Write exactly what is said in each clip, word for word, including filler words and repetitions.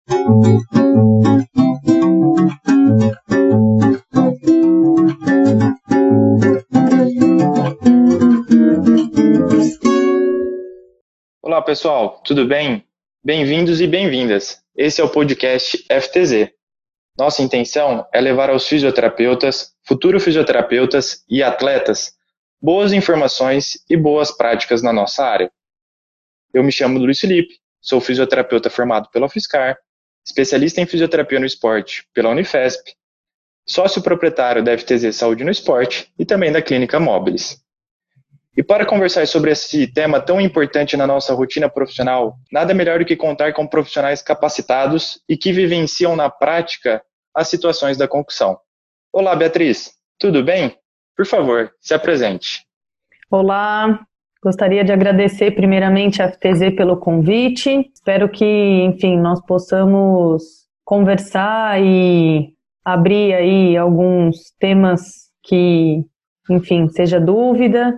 Olá pessoal, tudo bem? Bem-vindos e bem-vindas. Esse é o podcast F T Z. Nossa intenção é levar aos fisioterapeutas, futuros fisioterapeutas e atletas boas informações e boas práticas na nossa área. Eu me chamo Luiz Felipe, sou fisioterapeuta formado pela UFSCar, especialista em fisioterapia no esporte pela Unifesp, sócio proprietário da F T Z Saúde no Esporte e também da Clínica Móbiles. E para conversar sobre esse tema tão importante na nossa rotina profissional, nada melhor do que contar com profissionais capacitados e que vivenciam na prática as situações da concussão. Olá, Beatriz, tudo bem? Por favor, se apresente. Olá, gostaria de agradecer primeiramente a F T Z pelo convite. Espero que, enfim, nós possamos conversar e abrir aí alguns temas que, enfim, seja dúvida.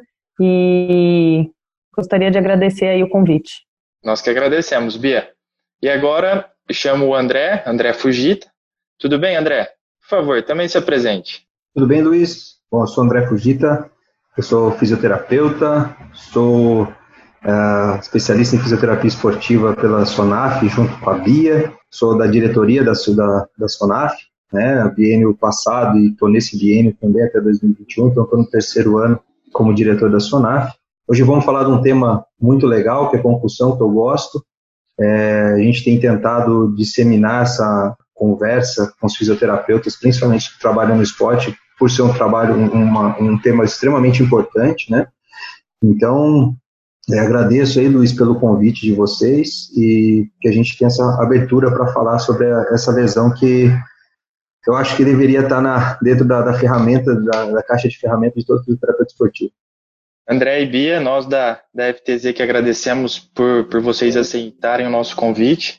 E gostaria de agradecer aí o convite. Nós que agradecemos, Bia. E agora eu chamo o André, André Fujita. Tudo bem, André? Por favor, também se apresente. Tudo bem, Luiz? Bom, eu sou André Fujita, eu sou fisioterapeuta, sou uh, especialista em fisioterapia esportiva pela SONAF, junto com a Bia, sou da diretoria da, da, da SONAF, né, biênio passado e estou nesse biênio também até dois mil e vinte e um, então estou no terceiro ano como diretor da SONAF. Hoje vamos falar de um tema muito legal, que é concussão, que eu gosto. É, a gente tem tentado disseminar essa conversa com os fisioterapeutas, principalmente que trabalham no esporte, por ser um trabalho, uma, um tema extremamente importante, né? Então, é, agradeço aí, Luiz, pelo convite de vocês e que a gente tenha essa abertura para falar sobre a, essa lesão que eu acho que deveria estar na, dentro da, da ferramenta, da, da caixa de ferramentas de todo fisioterapeuta esportivo. André e Bia, nós da, da F T Z que agradecemos por, por vocês aceitarem o nosso convite.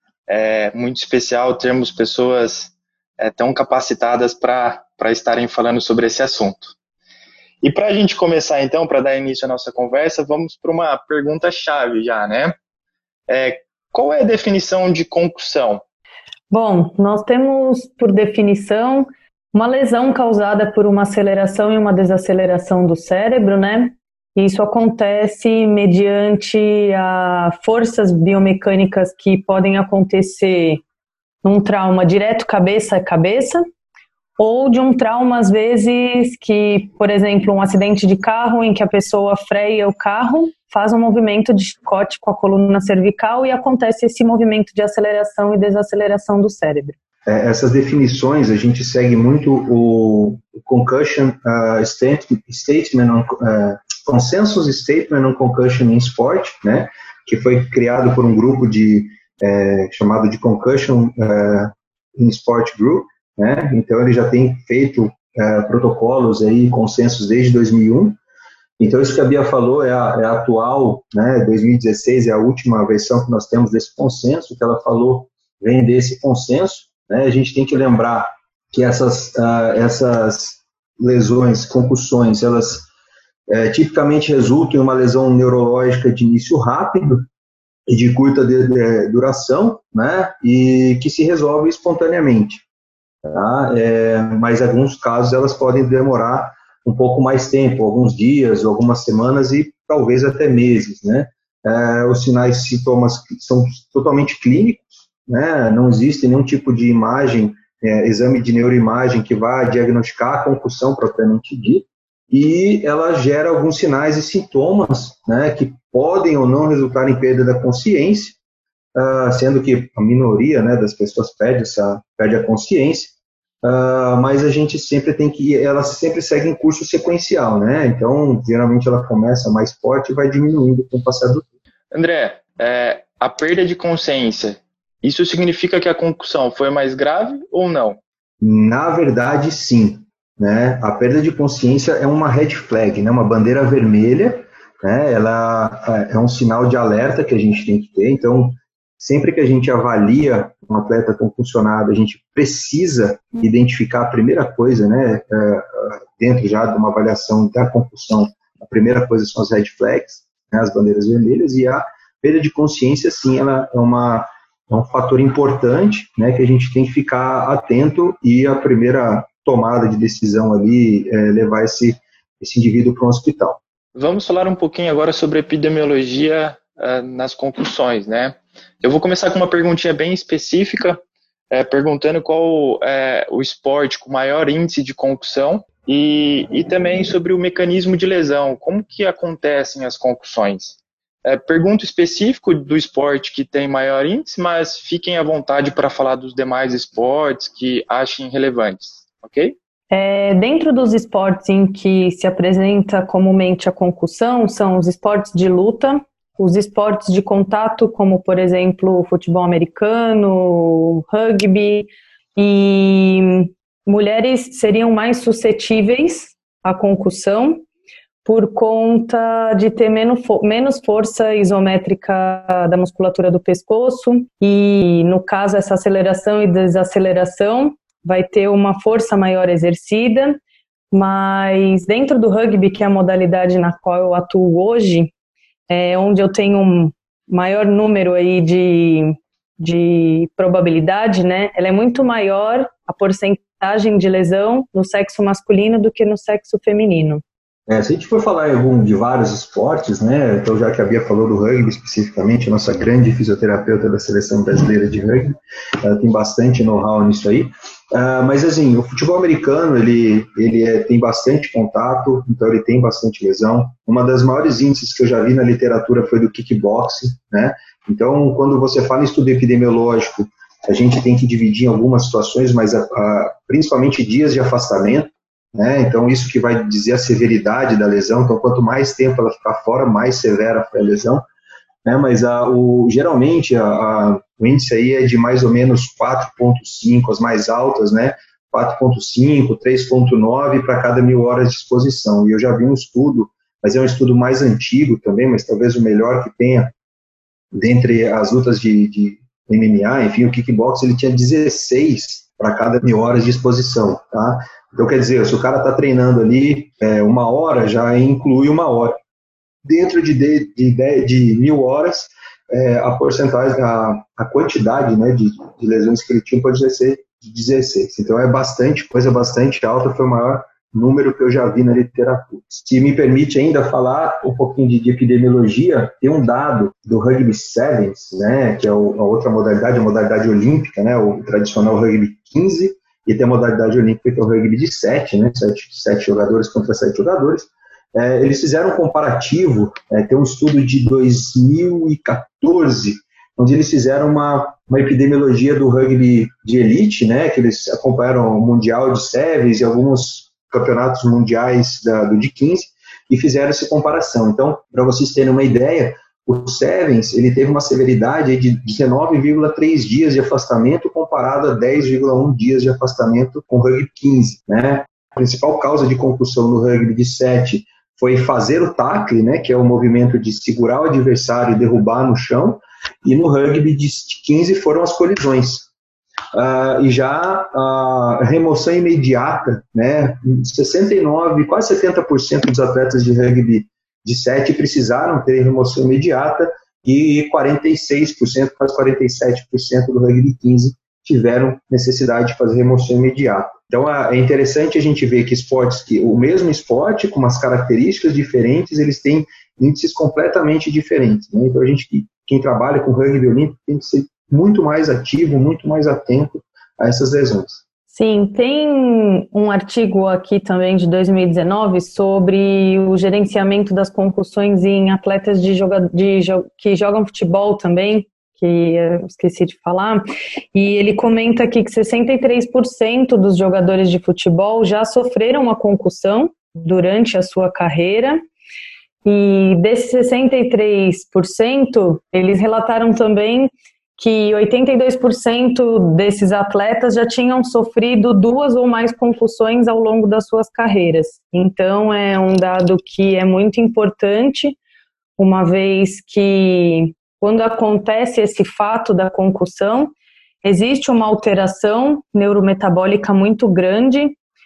É muito especial termos pessoas é, tão capacitadas para estarem falando sobre esse assunto. E para a gente começar então, para dar início à nossa conversa, vamos para uma pergunta-chave já, né? É, qual é a definição de concussão? Bom, nós temos, por definição, uma lesão causada por uma aceleração e uma desaceleração do cérebro, né? E isso acontece mediante a forças biomecânicas que podem acontecer num trauma direto cabeça a cabeça, ou de um trauma, às vezes, que, por exemplo, um acidente de carro em que a pessoa freia o carro, faz um movimento de chicote com a coluna cervical e acontece esse movimento de aceleração e desaceleração do cérebro. É, essas definições, a gente segue muito o, o Concussion uh, Statement, on, uh, Consensus Statement on Concussion in Sport, né, que foi criado por um grupo de, é, chamado de Concussion uh, in Sport Group, né, então ele já tem feito uh, protocolos aí, consensos desde dois mil e um. Então, isso que a Bia falou é a, é a atual, né, dois mil e dezesseis é a última versão que nós temos desse consenso, que ela falou vem desse consenso, né, a gente tem que lembrar que essas, uh, essas lesões, concussões, elas uh, tipicamente resultam em uma lesão neurológica de início rápido e de curta de, de, duração, né, e que se resolve espontaneamente, tá? É, mas em alguns casos elas podem demorar um pouco mais tempo, alguns dias, algumas semanas e talvez até meses, né? É, os sinais e sintomas são totalmente clínicos, né? Não existe nenhum tipo de imagem, é, exame de neuroimagem que vá diagnosticar a concussão propriamente dita, e ela gera alguns sinais e sintomas, né, que podem ou não resultar em perda da consciência, uh, sendo que a minoria, né, das pessoas perde, essa, perde a consciência. Uh, mas a gente sempre tem que, ela sempre segue em curso sequencial, né? Então, geralmente ela começa mais forte e vai diminuindo com o passar do tempo. André, é, a perda de consciência, isso significa que a concussão foi mais grave ou não? Na verdade, sim, né? A perda de consciência é uma red flag, né? Uma bandeira vermelha, né? Ela é um sinal de alerta que a gente tem que ter. Então, sempre que a gente avalia um atleta concussonado, a gente precisa identificar a primeira coisa, né, dentro já de uma avaliação da concussão, a primeira coisa são as red flags, né, as bandeiras vermelhas, e a perda de consciência, sim, ela é uma, É um fator importante, né, que a gente tem que ficar atento e a primeira tomada de decisão ali é levar esse, esse indivíduo para um hospital. Vamos falar um pouquinho agora sobre epidemiologia uh, nas concussões, né? Eu vou começar com uma perguntinha bem específica, é, perguntando qual é o esporte com maior índice de concussão e, e também sobre o mecanismo de lesão, como que acontecem as concussões. É, pergunta específico do esporte que tem maior índice, mas fiquem à vontade para falar dos demais esportes que achem relevantes, ok? É, dentro dos esportes em que se apresenta comumente a concussão, são os esportes de luta, os esportes de contato, como, por exemplo, futebol americano, rugby, e mulheres seriam mais suscetíveis à concussão por conta de ter menos, menos força isométrica da musculatura do pescoço, e, no caso, essa aceleração e desaceleração vai ter uma força maior exercida, mas dentro do rugby, que é a modalidade na qual eu atuo hoje, é onde eu tenho um maior número aí de, de probabilidade, né? Ela é muito maior, a porcentagem de lesão no sexo masculino do que no sexo feminino. É, se a gente for falar em algum de vários esportes, né, então já que a Bia falou do rugby especificamente, a nossa grande fisioterapeuta da seleção brasileira de rugby, ela tem bastante know-how nisso aí, uh, mas assim, o futebol americano, ele, ele é, tem bastante contato, então ele tem bastante lesão. Uma das maiores índices que eu já vi na literatura foi do kickboxing, né, então quando você fala em estudo epidemiológico, a gente tem que dividir em algumas situações, mas a, a, principalmente dias de afastamento, né? Então isso que vai dizer a severidade da lesão, então quanto mais tempo ela ficar fora, mais severa foi a lesão, né? Mas a, o, geralmente a, a, o índice aí é de mais ou menos quatro vírgula cinco, as mais altas, né? quatro vírgula cinco, três vírgula nove para cada mil horas de exposição, e eu já vi um estudo, mas é um estudo mais antigo também, mas talvez o melhor que tenha, dentre as lutas de, de M M A, enfim, o kickbox, ele tinha dezesseis para cada mil horas de exposição, tá? Então, quer dizer, se o cara está treinando ali é, uma hora, já inclui uma hora. Dentro de, de, de, de mil horas, é, a porcentagem, a, a quantidade, né, de, de lesões que ele tinha pode ser de dezesseis. Então, é bastante, coisa bastante alta, foi o maior número que eu já vi na literatura. Se me permite ainda falar um pouquinho de, de epidemiologia, tem um dado do Rugby Sevens, né, que é o, a outra modalidade, a modalidade olímpica, né, o tradicional Rugby quinze, e tem a modalidade olímpica que é o rugby de sete, né, sete, sete jogadores contra sete jogadores. É, eles fizeram um comparativo, é, tem um estudo de dois mil e quatorze, onde eles fizeram uma, uma epidemiologia do rugby de elite, né, que eles acompanharam o Mundial de Sevens e alguns campeonatos mundiais da, do de quinze, e fizeram essa comparação. Então, para vocês terem uma ideia, o Sevens, ele teve uma severidade de dezenove vírgula três dias de afastamento comparado a dez vírgula um dias de afastamento com o rugby quinze, né? A principal causa de concussão no rugby de sete foi fazer o tackle, né, que é o movimento de segurar o adversário e derrubar no chão, e no rugby de quinze foram as colisões. Uh, e já a remoção imediata, né, sessenta e nove, quase setenta por cento dos atletas de rugby de sete precisaram ter remoção imediata, e quarenta e seis por cento, quase quarenta e sete por cento do rugby quinze tiveram necessidade de fazer remoção imediata. Então é interessante a gente ver que esportes, que o mesmo esporte, com umas características diferentes, eles têm índices completamente diferentes, né? Então a gente, quem trabalha com rugby olímpico, tem que ser muito mais ativo, muito mais atento a essas lesões. Sim, tem um artigo aqui também de dois mil e dezenove sobre o gerenciamento das concussões em atletas de joga, de, que jogam futebol também, que eu esqueci de falar, e ele comenta aqui que sessenta e três por cento dos jogadores de futebol já sofreram uma concussão durante a sua carreira, e desses sessenta e três por cento, eles relataram também que oitenta e dois por cento desses atletas já tinham sofrido duas ou mais concussões ao longo das suas carreiras. Então, é um dado que é muito importante, uma vez que, quando acontece esse fato da concussão, existe uma alteração neurometabólica muito grande,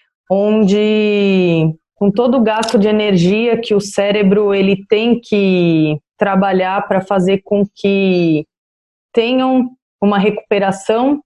onde, com todo o gasto de energia que o cérebro ele tem que trabalhar para fazer com que tenham uma recuperação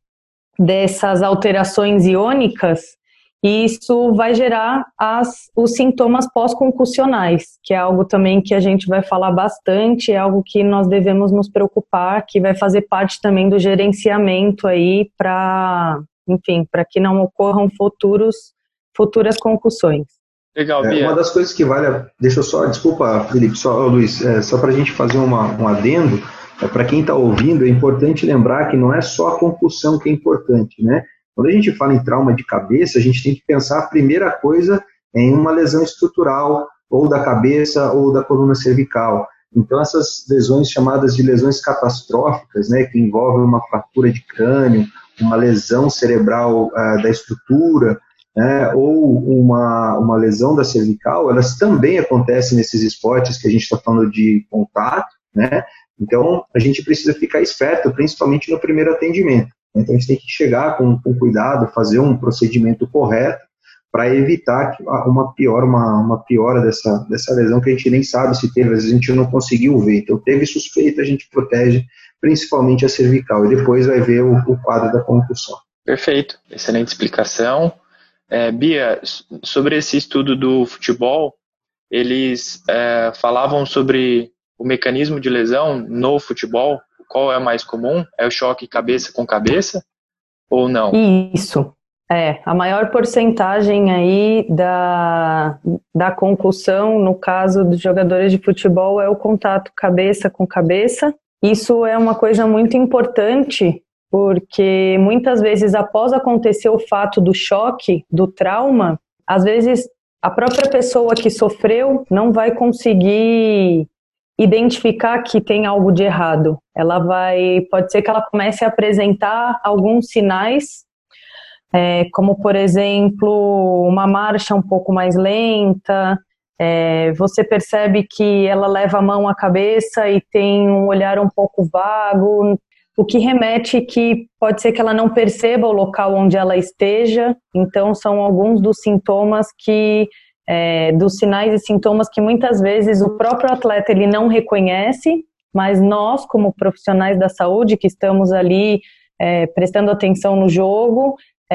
dessas alterações iônicas, e isso vai gerar as, os sintomas pós-concussionais, que é algo também que a gente vai falar bastante, é algo que nós devemos nos preocupar, que vai fazer parte também do gerenciamento aí para, enfim, para que não ocorram futuros, futuras concussões. Legal, é, Bia. Uma das coisas que vale, deixa eu só, desculpa, Felipe, só, Luiz, é, só para a gente fazer uma, um adendo, é, para quem está ouvindo, é importante lembrar que não é só a concussão que é importante, né? Quando a gente fala em trauma de cabeça, a gente tem que pensar a primeira coisa em uma lesão estrutural, ou da cabeça, ou da coluna cervical. Então, essas lesões chamadas de lesões catastróficas, né, que envolvem uma fratura de crânio, uma lesão cerebral uh, da estrutura, né, ou uma, uma lesão da cervical, elas também acontecem nesses esportes que a gente está falando de contato, né? Então, a gente precisa ficar esperto, principalmente no primeiro atendimento. Então, a gente tem que chegar com, com cuidado, fazer um procedimento correto para evitar que uma, pior, uma, uma piora dessa, dessa lesão que a gente nem sabe se teve, às vezes a gente não conseguiu ver. Então, teve suspeita, a gente protege principalmente a cervical e depois vai ver o, o quadro da concussão. Perfeito, excelente explicação. É, Bia, sobre esse estudo do futebol, eles é, falavam sobre o mecanismo de lesão no futebol. Qual é o mais comum? É o choque cabeça com cabeça ou não? Isso, é, a maior porcentagem aí da, da concussão, no caso dos jogadores de futebol, é o contato cabeça com cabeça. Isso é uma coisa muito importante, porque muitas vezes após acontecer o fato do choque, do trauma, às vezes a própria pessoa que sofreu não vai conseguir identificar que tem algo de errado. Ela vai, pode ser que ela comece a apresentar alguns sinais, é, como por exemplo, uma marcha um pouco mais lenta, é, você percebe que ela leva a mão à cabeça e tem um olhar um pouco vago, o que remete que pode ser que ela não perceba o local onde ela esteja. Então são alguns dos sintomas que É, dos sinais e sintomas que muitas vezes o próprio atleta ele não reconhece, mas nós, como profissionais da saúde, que estamos ali é, prestando atenção no jogo,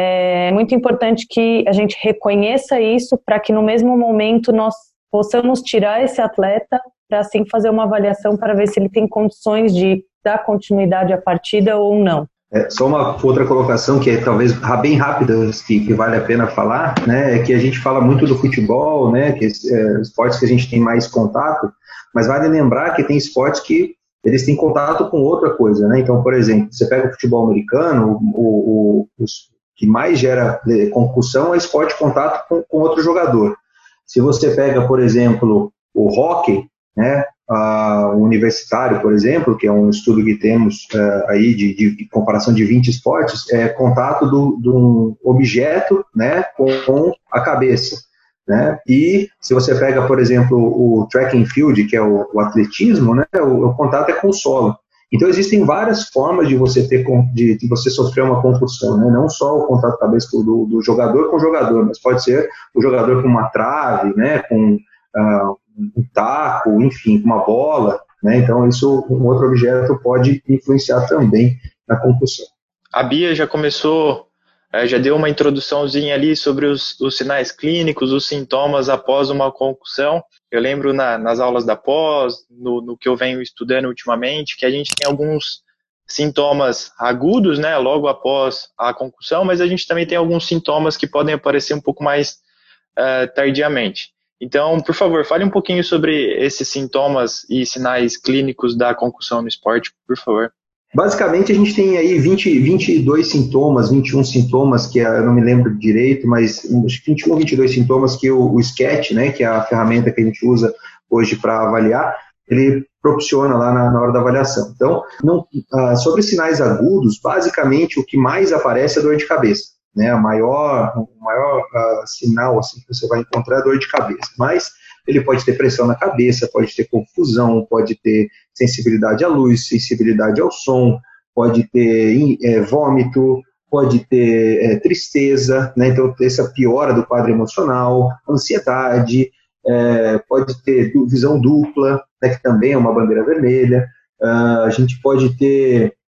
é muito importante que a gente reconheça isso para que no mesmo momento nós possamos tirar esse atleta para assim fazer uma avaliação para ver se ele tem condições de dar continuidade à partida ou não. É, só uma outra colocação que é talvez bem rápida, que, que vale a pena falar, né, é que a gente fala muito do futebol, né, que é, esportes que a gente tem mais contato, mas vale lembrar que tem esportes que eles têm contato com outra coisa, né, então, por exemplo, você pega o futebol americano, o, o, o que mais gera concussão é esporte de contato com, com outro jogador. Se você pega, por exemplo, o hóquei, né, Uh, universitário, por exemplo, que é um estudo que temos uh, aí de, de, de comparação de vinte esportes, é contato do, de um objeto, né, com, com a cabeça, né, e se você pega, por exemplo, o track and field, que é o, o atletismo, né, o, o contato é com o solo. Então existem várias formas de você ter de, de você sofrer uma concussão, né, não só o contato cabeça do, do jogador com o jogador, mas pode ser o jogador com uma trave, né, com uh, um taco, enfim, uma bola, né? Então isso, um outro objeto pode influenciar também na concussão. A Bia já começou, já deu uma introduçãozinha ali sobre os, os sinais clínicos, os sintomas após uma concussão. Eu lembro na, nas aulas da pós, no, no que eu venho estudando ultimamente, que a gente tem alguns sintomas agudos, né, logo após a concussão, mas a gente também tem alguns sintomas que podem aparecer um pouco mais uh, tardiamente. Então, por favor, fale um pouquinho sobre esses sintomas e sinais clínicos da concussão no esporte, por favor. Basicamente, a gente tem aí vinte, vinte e dois sintomas, vinte e um sintomas, que eu não me lembro direito, mas vinte e um, vinte e dois sintomas que o, o Sketch, né, que é a ferramenta que a gente usa hoje para avaliar, ele proporciona lá na, na hora da avaliação. Então, não, ah, sobre sinais agudos, basicamente o que mais aparece é dor de cabeça. Né, a maior, o maior uh, sinal assim, que você vai encontrar é dor de cabeça, mas ele pode ter pressão na cabeça, pode ter confusão, pode ter sensibilidade à luz, sensibilidade ao som, pode ter é, vômito, pode ter é, tristeza, né, então essa piora do quadro emocional, ansiedade, é, pode ter visão dupla, né, que também é uma bandeira vermelha, uh, a gente pode ter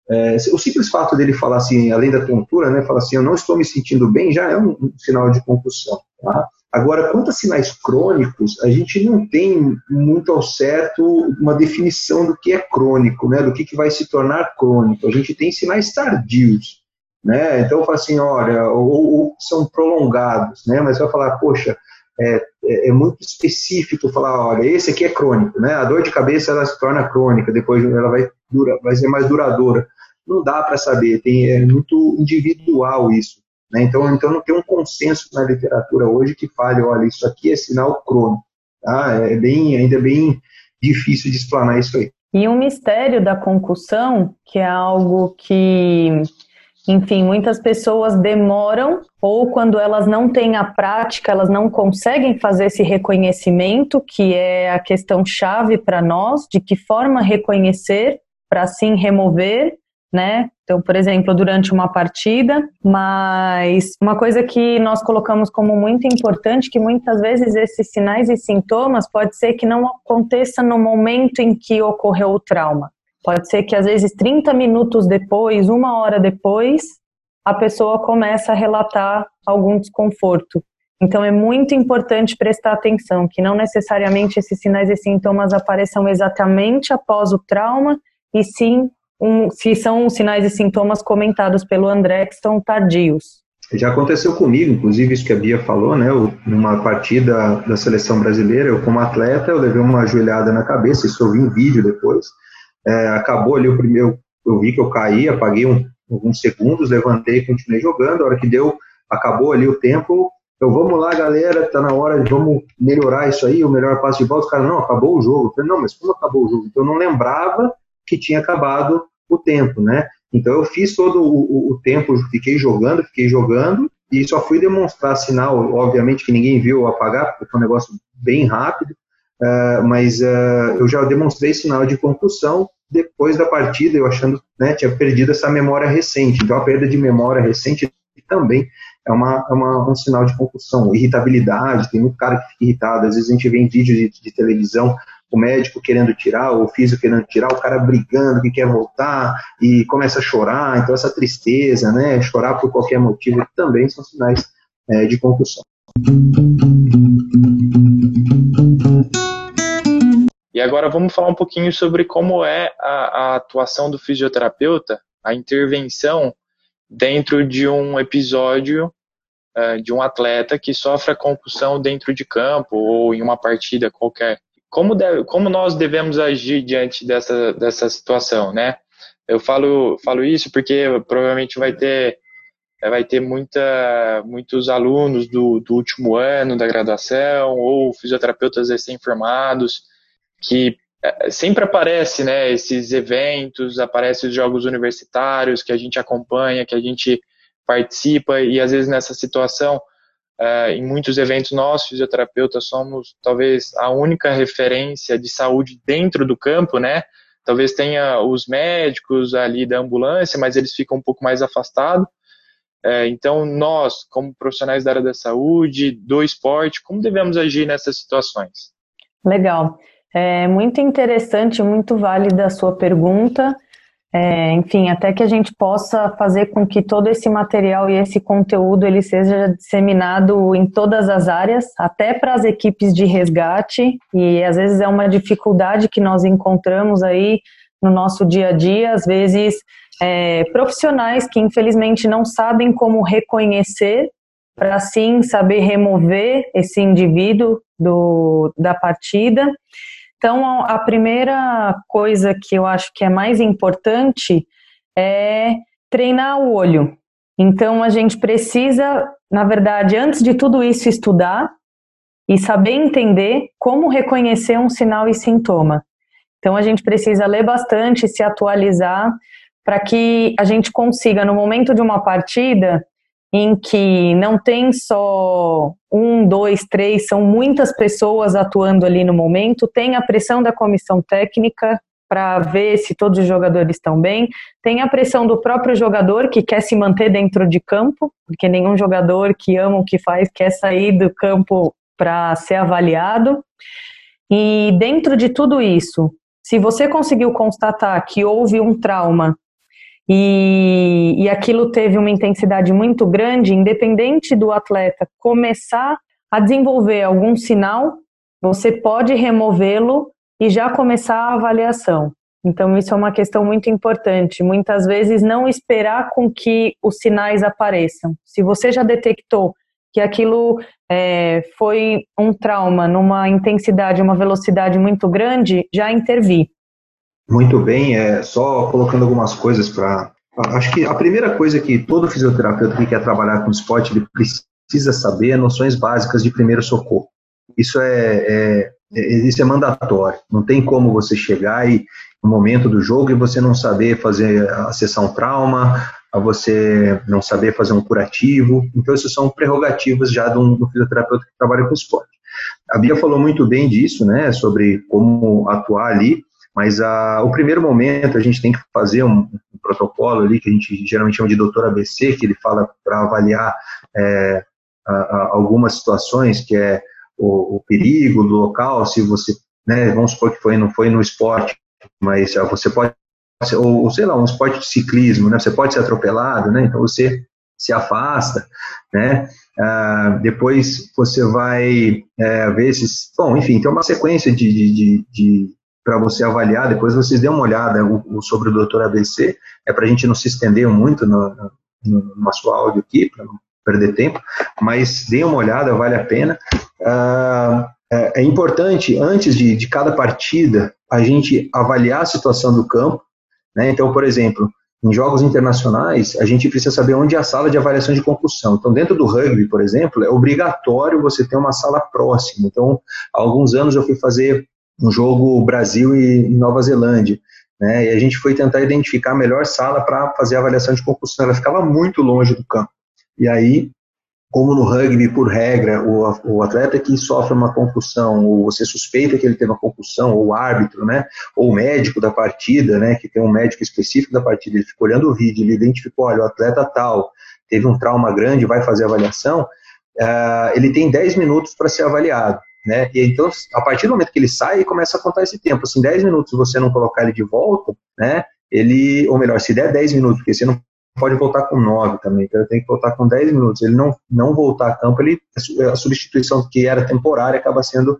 É, o simples fato dele falar assim, além da tontura, né, falar assim, eu não estou me sentindo bem, já é um, um sinal de concussão. Tá? Agora, quanto a sinais crônicos, a gente não tem muito ao certo uma definição do que é crônico, né, do que, que vai se tornar crônico. A gente tem sinais tardios, né, então eu falo assim, olha, ou, ou são prolongados, né, mas vai falar, poxa, é, é, é muito específico falar, olha, esse aqui é crônico, né, a dor de cabeça ela se torna crônica, depois ela vai, dura, vai ser mais duradoura. Não dá para saber, tem, é muito individual isso. Né? Então, então não tem um consenso na literatura hoje que fale, olha, isso aqui é sinal crônico. Tá? É bem, ainda é bem difícil de explanar isso aí. E um mistério da concussão, que é algo que, enfim, muitas pessoas demoram, ou quando elas não têm a prática, elas não conseguem fazer esse reconhecimento, que é a questão chave para nós, de que forma reconhecer para assim remover, né? Então, por exemplo, durante uma partida, mas uma coisa que nós colocamos como muito importante, que muitas vezes esses sinais e sintomas pode ser que não aconteça no momento em que ocorreu o trauma. Pode ser que às vezes trinta minutos depois, uma hora depois, a pessoa começa a relatar algum desconforto. Então é muito importante prestar atenção, que não necessariamente esses sinais e sintomas apareçam exatamente após o trauma, e sim Um, se são os sinais e sintomas comentados pelo André, que são tardios. Já aconteceu comigo, inclusive isso que a Bia falou, né, eu, numa partida da seleção brasileira, eu como atleta, eu levei uma joelhada na cabeça, isso eu vi em vídeo depois, é, acabou ali o primeiro, eu vi que eu caí, apaguei um, alguns segundos, levantei e continuei jogando, a hora que deu, acabou ali o tempo, eu, vamos lá galera, tá na hora de vamos melhorar isso aí, o melhor passe de volta, os caras, não, acabou o jogo, eu falei, não, mas como acabou o jogo? Então eu não lembrava que tinha acabado o tempo, né? Então eu fiz todo o, o, o tempo, fiquei jogando, fiquei jogando e só fui demonstrar sinal, obviamente que ninguém viu eu apagar, porque foi um negócio bem rápido, uh, mas uh, eu já demonstrei sinal de concussão depois da partida, eu achando, né, tinha perdido essa memória recente. Então a perda de memória recente também é, uma, é uma, um sinal de concussão, irritabilidade, tem muito cara que fica irritado, às vezes a gente vê em vídeos de, de televisão, o médico querendo tirar, ou o físico querendo tirar, o cara brigando que quer voltar e começa a chorar, então essa tristeza, né, chorar por qualquer motivo também são sinais é, de concussão. E agora vamos falar um pouquinho sobre como é a, a atuação do fisioterapeuta, a intervenção dentro de um episódio uh, de um atleta que sofre a concussão dentro de campo ou em uma partida qualquer. Como, deve, como nós devemos agir diante dessa, dessa situação, né? Eu falo, falo isso porque provavelmente vai ter, vai ter muita, muitos alunos do, do último ano da graduação ou fisioterapeutas recém-formados que sempre aparece, né, esses eventos, aparecem os jogos universitários que a gente acompanha, que a gente participa e às vezes nessa situação Uh, em muitos eventos nós, fisioterapeutas, somos talvez a única referência de saúde dentro do campo, né? Talvez tenha os médicos ali da ambulância, mas eles ficam um pouco mais afastados. Uh, então, nós, como profissionais da área da saúde, do esporte, como devemos agir nessas situações? Legal. É muito interessante, muito válida a sua pergunta. É, enfim, até que a gente possa fazer com que todo esse material e esse conteúdo ele seja disseminado em todas as áreas, até para as equipes de resgate, e às vezes é uma dificuldade que nós encontramos aí no nosso dia a dia, às vezes é, profissionais que infelizmente não sabem como reconhecer, para assim saber remover esse indivíduo do, da partida. Então, a primeira coisa que eu acho que é mais importante é treinar o olho. Então, a gente precisa, na verdade, antes de tudo isso, estudar e saber entender como reconhecer um sinal e sintoma. Então, a gente precisa ler bastante, se atualizar, para que a gente consiga, no momento de uma partida, em que não tem só um, dois, três, são muitas pessoas atuando ali no momento, tem a pressão da comissão técnica para ver se todos os jogadores estão bem, tem a pressão do próprio jogador que quer se manter dentro de campo, porque nenhum jogador que ama o que faz quer sair do campo para ser avaliado, e dentro de tudo isso, se você conseguiu constatar que houve um trauma e, e aquilo teve uma intensidade muito grande, independente do atleta começar a desenvolver algum sinal, você pode removê-lo e já começar a avaliação. Então isso é uma questão muito importante, muitas vezes não esperar com que os sinais apareçam. Se você já detectou que aquilo é, foi um trauma numa intensidade, uma velocidade muito grande, já intervir. Muito bem, é, só colocando algumas coisas para... Acho que a primeira coisa que todo fisioterapeuta que quer trabalhar com esporte ele precisa saber é noções básicas de primeiro socorro. Isso é, é, é, isso é mandatório, não tem como você chegar e no momento do jogo e você não saber fazer, acessar um trauma, a você não saber fazer um curativo. Então, isso são prerrogativas já de um, de um fisioterapeuta que trabalha com esporte. A Bia falou muito bem disso, né, sobre como atuar ali, mas a, o primeiro momento a gente tem que fazer um, um protocolo ali, que a gente geralmente chama de doutor A B C, que ele fala para avaliar é, a, a, algumas situações, que é o, o perigo do local, se você, né, vamos supor que foi, não foi no esporte, mas você pode, ou sei lá, um esporte de ciclismo, né, você pode ser atropelado, né, então você se afasta, né, ah, depois você vai é, ver se, bom, enfim, tem uma sequência de, de, de, de para você avaliar, depois vocês dêem uma olhada o, o, sobre o doutor A B C, é para a gente não se estender muito no, no, no nosso áudio aqui, para não perder tempo, mas deem uma olhada, vale a pena. Ah, é, é importante, antes de, de cada partida, a gente avaliar a situação do campo, né? Então, por exemplo, em jogos internacionais, a gente precisa saber onde é a sala de avaliação de concussão. Então, dentro do rugby, por exemplo, é obrigatório você ter uma sala próxima. Então, há alguns anos eu fui fazer um jogo Brasil e Nova Zelândia, né? E a gente foi tentar identificar a melhor sala para fazer a avaliação de concussão. Ela ficava muito longe do campo. E aí, como no rugby, por regra, o, o atleta que sofre uma concussão, ou você suspeita que ele teve uma concussão, ou o árbitro, né, ou o médico da partida, né, que tem um médico específico da partida, ele ficou olhando o vídeo, ele identificou, olha, o atleta tal teve um trauma grande, vai fazer a avaliação, uh, ele tem dez minutos para ser avaliado. Né? E então, a partir do momento que ele sai, ele começa a contar esse tempo. Se em dez minutos você não colocar ele de volta, né, ele, ou melhor, se der dez minutos, porque você não pode voltar com nove também, então ele tem que voltar com dez minutos. Ele não, não voltar a campo, ele, a substituição que era temporária acaba sendo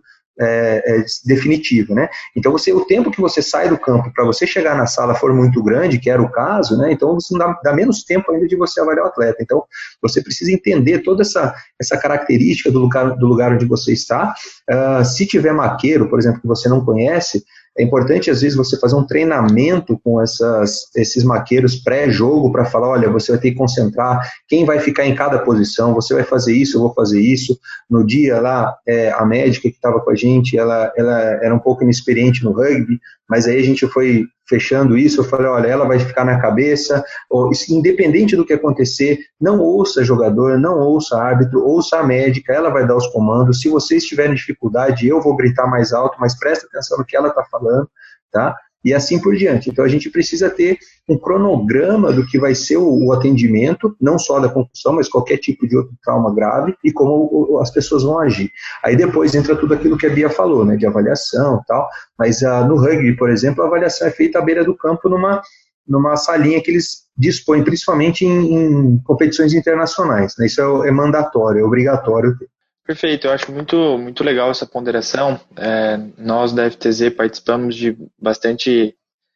é, é, definitiva, né? Então, você, o tempo que você sai do campo para você chegar na sala for muito grande, que era o caso, né? Então, você não dá, dá menos tempo ainda de você avaliar o atleta. Então, você precisa entender toda essa, essa característica do lugar, do lugar onde você está. Uh, se tiver maqueiro, por exemplo, que você não conhece, é importante, às vezes, você fazer um treinamento com essas, esses maqueiros pré-jogo para falar, olha, você vai ter que concentrar quem vai ficar em cada posição, você vai fazer isso, eu vou fazer isso. No dia lá, é, a médica que estava com a gente, ela, ela era um pouco inexperiente no rugby, mas aí a gente foi fechando isso, eu falei, olha, ela vai ficar na cabeça, ou, independente do que acontecer, não ouça jogador, não ouça árbitro, ouça a médica, ela vai dar os comandos, se vocês tiverem dificuldade, eu vou gritar mais alto, mas presta atenção no que ela está falando, tá? E assim por diante. Então a gente precisa ter um cronograma do que vai ser o, o atendimento, não só da concussão, mas qualquer tipo de outro trauma grave, e como o, as pessoas vão agir. Aí depois entra tudo aquilo que a Bia falou, né, de avaliação e tal, mas uh, no rugby, por exemplo, a avaliação é feita à beira do campo numa, numa salinha que eles dispõem, principalmente em, em competições internacionais, né? Isso é, é mandatório, é obrigatório ter. Perfeito, eu acho muito, muito legal essa ponderação. É, nós da F T Z participamos de bastante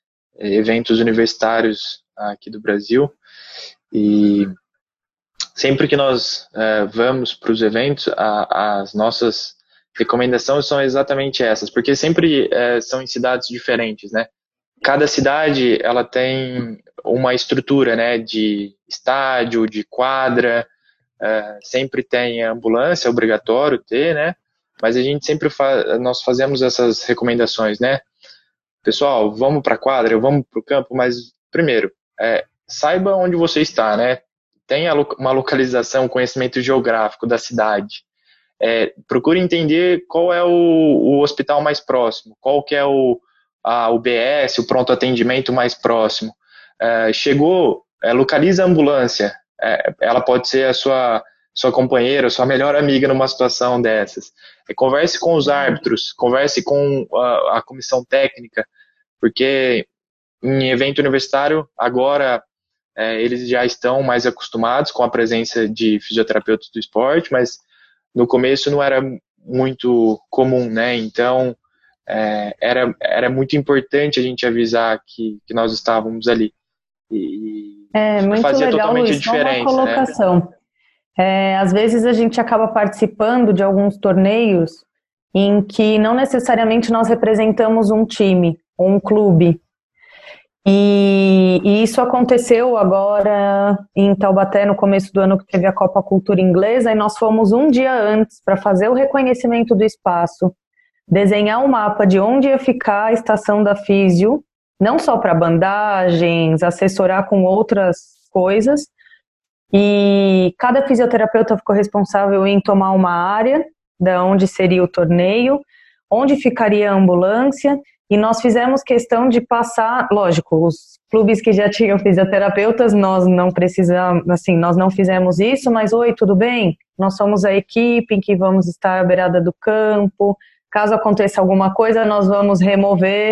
eventos universitários aqui do Brasil e sempre que nós é, vamos para os eventos, a, as nossas recomendações são exatamente essas, porque sempre é, são em cidades diferentes, né? Cada cidade ela tem uma estrutura, né, de estádio, de quadra. Uh, sempre tem ambulância, é obrigatório ter, né? Mas a gente sempre faz, nós fazemos essas recomendações, né? Pessoal, vamos para a quadra, vamos para o campo, mas primeiro, é, saiba onde você está, né? Tenha uma localização, conhecimento geográfico da cidade. É, procure entender qual é o, o hospital mais próximo, qual que é o, a, o B S, o pronto atendimento mais próximo. É, chegou, é, localiza a ambulância. É, ela pode ser a sua, sua companheira, a sua melhor amiga numa situação dessas. É, converse com os árbitros, converse com a, a comissão técnica, porque em evento universitário, agora é, eles já estão mais acostumados com a presença de fisioterapeutas do esporte, mas no começo não era muito comum, né? Então, é, era, era muito importante a gente avisar que, que nós estávamos ali. E é muito fazia legal, totalmente Luiz, a diferença, só uma colocação. né? É, às vezes a gente acaba participando de alguns torneios em que não necessariamente nós representamos um time ou um clube. E, e isso aconteceu agora em Taubaté, no começo do ano, que teve a Copa Cultura Inglesa, e nós fomos um dia antes para fazer o reconhecimento do espaço, desenhar um mapa de onde ia ficar a estação da físio, não só para bandagens, assessorar com outras coisas, e cada fisioterapeuta ficou responsável em tomar uma área, da onde seria o torneio, onde ficaria a ambulância, e nós fizemos questão de passar, lógico, os clubes que já tinham fisioterapeutas, nós não precisamos, assim, nós não fizemos isso, mas oi, tudo bem? Nós somos a equipe em que vamos estar à beirada do campo, caso aconteça alguma coisa, nós vamos remover,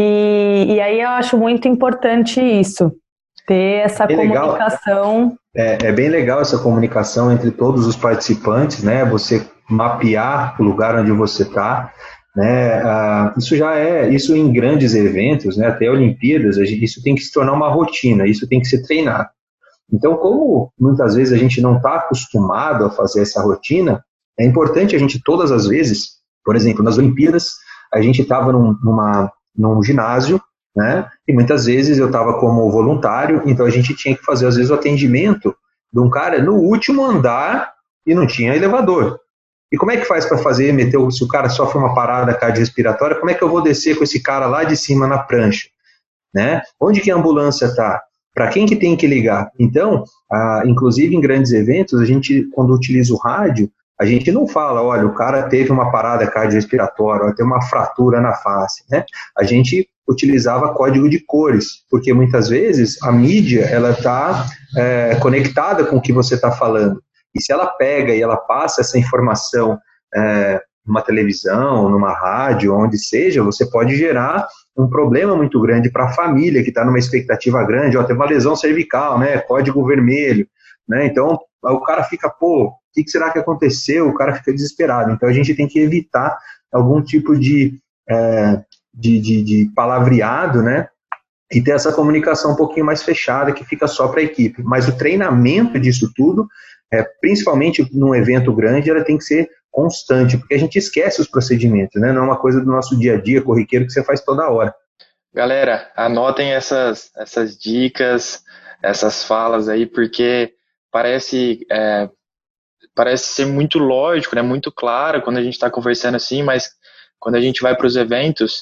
e, e aí eu acho muito importante isso, ter essa é comunicação. É, é bem legal essa comunicação entre todos os participantes, né? Você mapear o lugar onde você está, né? Ah, isso já é, isso em grandes eventos, né? Até Olimpíadas, isso tem que se tornar uma rotina, isso tem que ser treinado. Então, como muitas vezes a gente não está acostumado a fazer essa rotina, é importante a gente todas as vezes, por exemplo, nas Olimpíadas, a gente estava num, numa, num ginásio, né? E muitas vezes eu estava como voluntário, então a gente tinha que fazer às vezes o atendimento de um cara no último andar e não tinha elevador. E como é que faz para fazer, meter, se o cara sofre uma parada cardiorrespiratória, como é que eu vou descer com esse cara lá de cima na prancha? Né? Onde que a ambulância está? Para quem que tem que ligar? Então, ah, inclusive em grandes eventos, a gente, quando utiliza o rádio, a gente não fala, olha, o cara teve uma parada cardiorrespiratória, ou teve uma fratura na face, né? A gente utilizava código de cores, porque muitas vezes a mídia, ela está é, conectada com o que você está falando. E se ela pega e ela passa essa informação é, numa televisão, numa rádio, onde seja, você pode gerar um problema muito grande para a família, que está numa expectativa grande, ó, tem uma lesão cervical, né, código vermelho, né, então o cara fica, pô, o que, que será que aconteceu? O cara fica desesperado. Então a gente tem que evitar algum tipo de, é, de, de, de palavreado, né, e ter essa comunicação um pouquinho mais fechada, que fica só para a equipe. Mas o treinamento disso tudo, é, principalmente num evento grande, ela tem que ser constante, porque a gente esquece os procedimentos, né? Não é uma coisa do nosso dia a dia, corriqueiro, que você faz toda hora. Galera, anotem essas, essas dicas, essas falas aí, porque parece, é, parece ser muito lógico, né? Muito claro quando a gente está conversando assim, mas quando a gente vai para os eventos,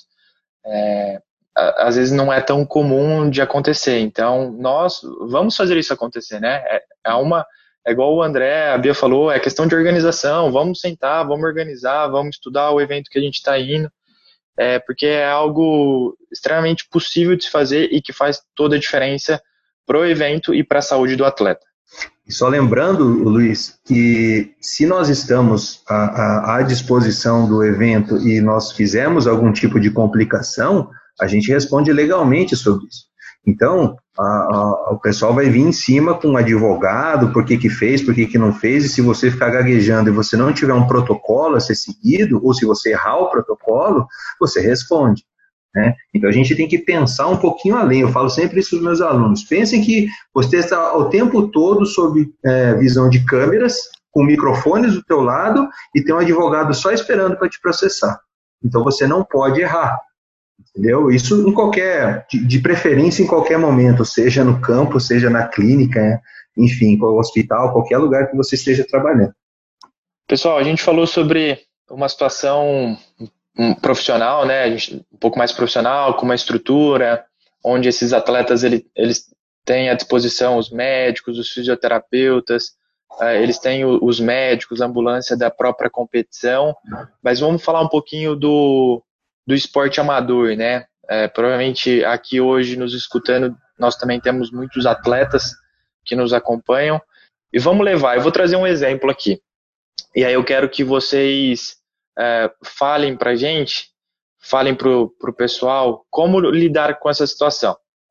é, às vezes não é tão comum de acontecer. Então, nós vamos fazer isso acontecer, né? É, é uma... É igual o André, a Bia falou, é questão de organização, vamos sentar, vamos organizar, vamos estudar o evento que a gente está indo, é, porque é algo extremamente possível de se fazer e que faz toda a diferença para o evento e para a saúde do atleta. E só lembrando, Luiz, que se nós estamos à, à, à disposição do evento e nós fizermos algum tipo de complicação, a gente responde legalmente sobre isso. Então, a, a, o pessoal vai vir em cima com um advogado, por que que fez, por que que não fez, e se você ficar gaguejando e você não tiver um protocolo a ser seguido, ou se você errar o protocolo, você responde, né? Então a gente tem que pensar um pouquinho além. Eu falo sempre isso para os meus alunos. Pensem que você está o tempo todo sob é, visão de câmeras, com microfones do teu lado, e tem um advogado só esperando para te processar. Então você não pode errar. Entendeu? Isso em qualquer, de, de preferência em qualquer momento, seja no campo, seja na clínica, enfim, no hospital, qualquer lugar que você esteja trabalhando. Pessoal, a gente falou sobre uma situação profissional, né? A gente, um pouco mais profissional, com uma estrutura, onde esses atletas ele, eles têm à disposição os médicos, os fisioterapeutas, uh, eles têm o, os médicos, a ambulância da própria competição, mas vamos falar um pouquinho do do esporte amador, né? É, provavelmente aqui hoje nos escutando, nós também temos muitos atletas que nos acompanham, e vamos levar, eu vou trazer um exemplo aqui, e aí eu quero que vocês é, falem pra gente, falem pro, pro pessoal como lidar com essa situação.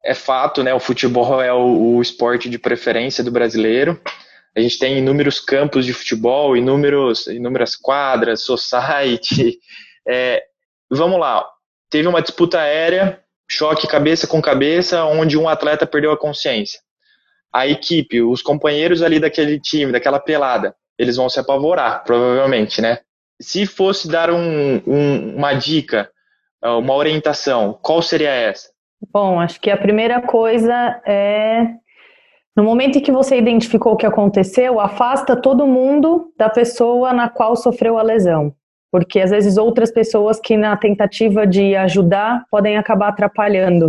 é fato, né? O futebol é o, o esporte de preferência do brasileiro. A gente tem inúmeros campos de futebol, inúmeros, inúmeras quadras, society. É, vamos lá, teve uma disputa aérea, choque cabeça com cabeça, onde um atleta perdeu a consciência. A equipe, os companheiros ali daquele time, daquela pelada, eles vão se apavorar, provavelmente, né? Se fosse dar um, um, uma dica, uma orientação, qual seria essa? Bom, acho que a primeira coisa é, no momento em que você identificou o que aconteceu, afasta todo mundo da pessoa na qual sofreu a lesão. Porque às vezes outras pessoas que na tentativa de ajudar podem acabar atrapalhando.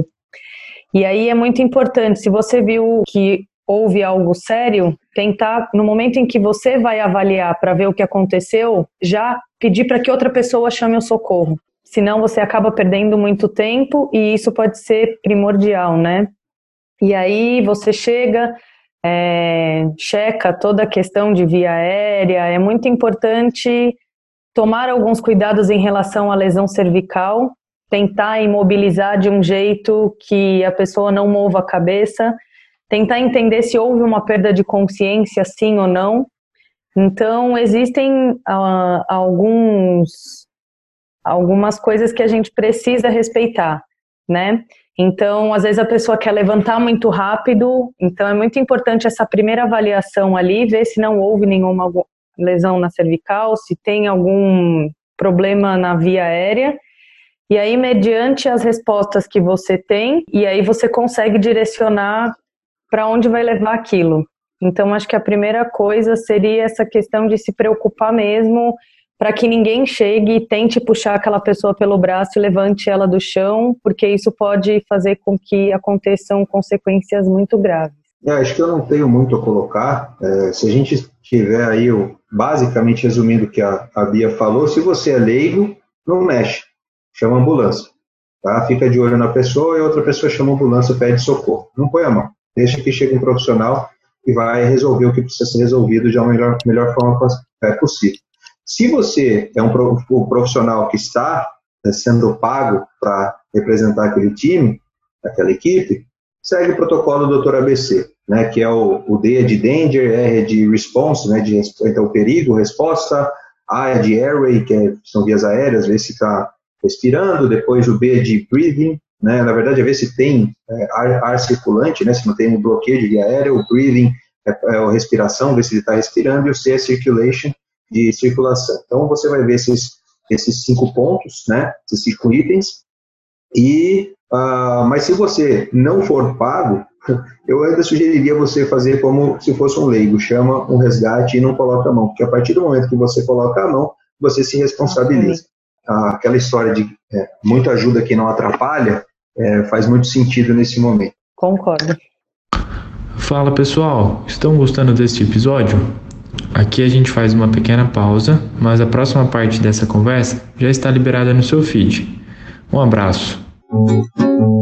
E aí é muito importante, se você viu que houve algo sério, tentar, no momento em que você vai avaliar para ver o que aconteceu, já pedir para que outra pessoa chame o socorro. Senão você acaba perdendo muito tempo e isso pode ser primordial, né? E aí você chega, é, checa toda a questão de via aérea, é muito importante tomar alguns cuidados em relação à lesão cervical, tentar imobilizar de um jeito que a pessoa não mova a cabeça, tentar entender se houve uma perda de consciência, sim ou não. Então, existem uh, alguns, algumas coisas que a gente precisa respeitar, né? Então, às vezes a pessoa quer levantar muito rápido, então é muito importante essa primeira avaliação ali, ver se não houve nenhuma lesão na cervical, se tem algum problema na via aérea, e aí mediante as respostas que você tem, e aí você consegue direcionar para onde vai levar aquilo. Então acho que a primeira coisa seria essa questão de se preocupar mesmo, para que ninguém chegue e tente puxar aquela pessoa pelo braço e levante ela do chão, porque isso pode fazer com que aconteçam consequências muito graves. É, acho que eu não tenho muito a colocar. É, se a gente tiver aí, eu, basicamente resumindo o que a, a Bia falou, se você é leigo, não mexe, chama a ambulância. Tá? Fica de olho na pessoa e outra pessoa chama a ambulância e pede socorro. Não põe a mão, deixa que chegue um profissional e vai resolver o que precisa ser resolvido de uma melhor, melhor forma possível. Se você é um profissional que está sendo pago para representar aquele time, aquela equipe, segue o protocolo do doutor A B C, né, que é o, o D é de danger, R é de response, né, de então, perigo, resposta, A é de airway, que é, são vias aéreas, ver se está respirando, depois o B é de breathing, né, na verdade, é ver se tem é, ar, ar circulante, né, se não tem um bloqueio de via aérea, o breathing é, é a respiração, ver se ele está respirando, e o C é circulation, de circulação. Então, você vai ver esses, esses cinco pontos, né, esses cinco itens, e, uh, mas se você não for pago, eu ainda sugeriria você fazer como se fosse um leigo, chama um resgate e não coloca a mão, porque a partir do momento que você coloca a mão, você se responsabiliza. Ah, aquela história de é, muita ajuda que não atrapalha, é, faz muito sentido nesse momento. Concordo. Fala pessoal, estão gostando deste episódio? Aqui a gente faz uma pequena pausa, mas a próxima parte dessa conversa já está liberada no seu feed. Um abraço.